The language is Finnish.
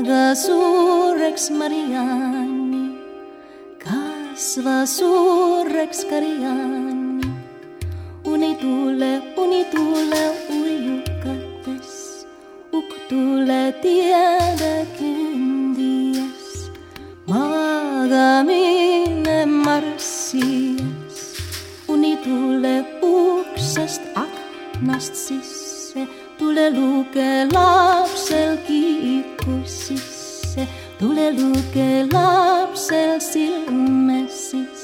Kasva suureks Marianni, kasva suureks Karianni. Uni tule ujukates, uk tule tiedä kenties. Maagaminen marssies, uni tule uksest aknast sisse. Tule luke lapsel kiikku sisse, tule luke lapsel silme sisse.